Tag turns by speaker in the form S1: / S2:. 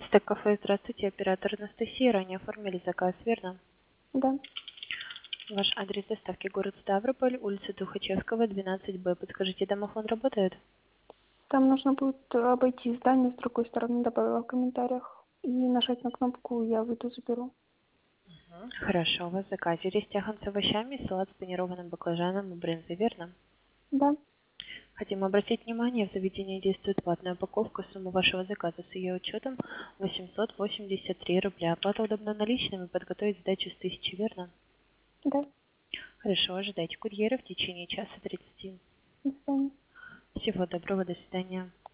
S1: Стек кафе, здравствуйте, оператор Анастасия. Ранее оформили заказ, верно?
S2: Да,
S1: Ваш адрес доставки город Ставрополь, улица Тухачевского, 12Б. Подскажите, домофон работает?
S2: там нужно будет обойти здание с другой стороны, добавила в комментариях. И нажать на кнопку «Я выйду, заберу».
S1: Хорошо, у вас в заказе рис тяхан с овощами, салат с панированным баклажаном и брынзой, верно?
S2: Да,
S1: Хотим обратить внимание, в заведении действует платная упаковка. Сумма вашего заказа с ее учетом 883 рубля. Оплата удобна наличными, подготовить сдачу с 1000, верно?
S2: да,
S1: Хорошо, ожидайте курьера в течение часа 30.
S2: до свидания.
S1: Всего доброго, до свидания.